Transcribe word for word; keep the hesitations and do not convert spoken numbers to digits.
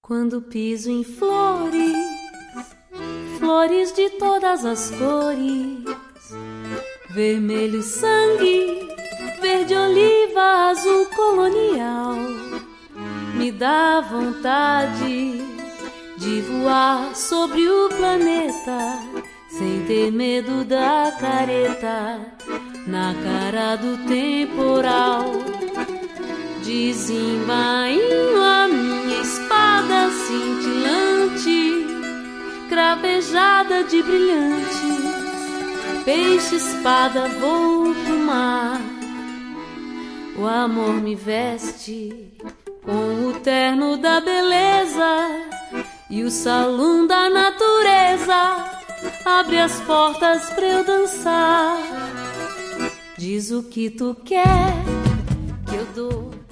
Quando piso em flores, flores de todas as cores, vermelho sangue, verde oliva, azul colonial, me dá vontade de voar sobre o planeta, sem ter medo da careta, na cara do temporal. Desembainho a minha espada cintilante, cravejada de brilhantes, peixe espada vou pro mar. O amor me veste com o terno da beleza, e o salão da natureza abre as portas pra eu dançar. Diz o que tu quer que eu dou.